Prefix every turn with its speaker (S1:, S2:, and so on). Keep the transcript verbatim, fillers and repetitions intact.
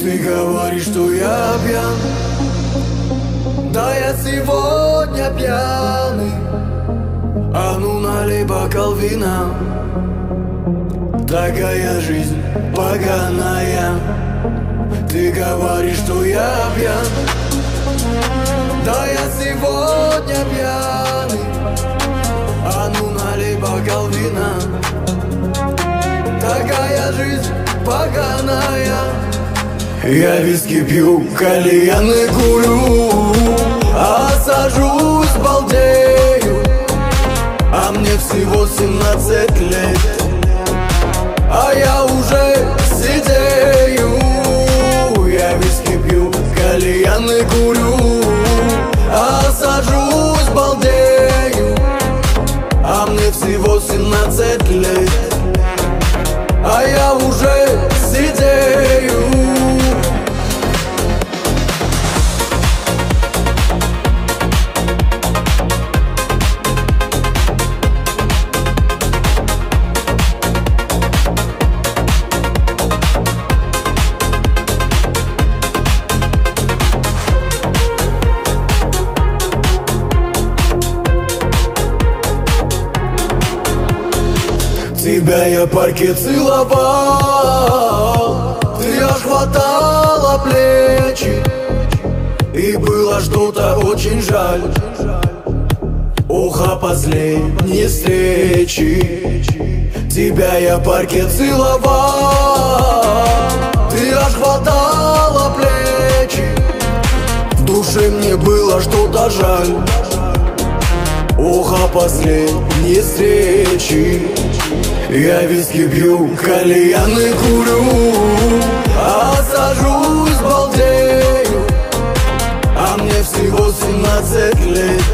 S1: Ты говоришь, что я пьян, да я сегодня пьяный. А ну налей бокал вина. Такая жизнь поганая. Ты говоришь, что я пьян, да я сегодня пьяный. А ну налей бокал вина. Такая жизнь поганая. Я виски пью, кальяны курю, а сажусь, балдею. А мне всего семнадцать лет, а я уже сидею. Я виски пью, кальяны курю, а сажусь, балдею. А мне всего семнадцать лет, а я уже сидею. Тебя я в парке целовал, ты аж хватала плечи, и было что-то очень жаль. Ох, о последней встрече. Тебя я в парке целовал, ты аж хватала плечи, в душе мне было что-то жаль. Ох, о последней встрече. Я виски пью, кальяны курю, а сажусь, балдею. А мне всего семнадцать лет,